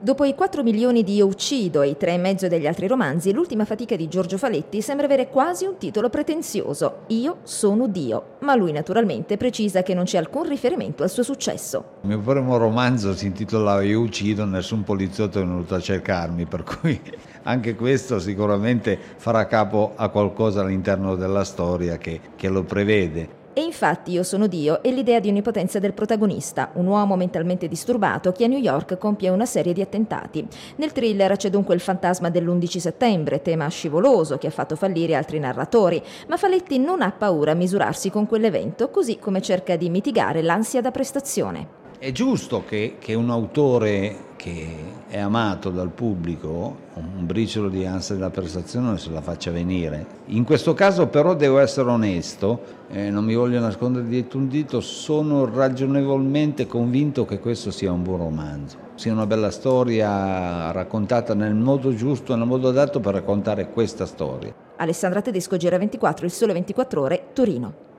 Dopo i 4 milioni di Io uccido e i 3,5 degli altri romanzi, l'ultima fatica di Giorgio Faletti sembra avere quasi un titolo pretenzioso: Io sono Dio, ma lui naturalmente precisa che non c'è alcun riferimento al suo successo. Il mio primo romanzo si intitola Io uccido, nessun poliziotto è venuto a cercarmi, per cui anche questo sicuramente farà capo a qualcosa all'interno della storia che lo prevede. E infatti Io sono Dio è l'idea di onnipotenza del protagonista, un uomo mentalmente disturbato che a New York compie una serie di attentati. Nel thriller c'è dunque il fantasma dell'11 settembre, tema scivoloso che ha fatto fallire altri narratori, ma Faletti non ha paura a misurarsi con quell'evento, così come cerca di mitigare l'ansia da prestazione. È giusto che un autore che è amato dal pubblico un briciolo di ansia della prestazione se la faccia venire. In questo caso però devo essere onesto, non mi voglio nascondere dietro un dito, sono ragionevolmente convinto che questo sia un buon romanzo, sia una bella storia raccontata nel modo giusto, nel modo adatto per raccontare questa storia. Alessandra Tedesco, Gera24, Il Sole 24 Ore, Torino.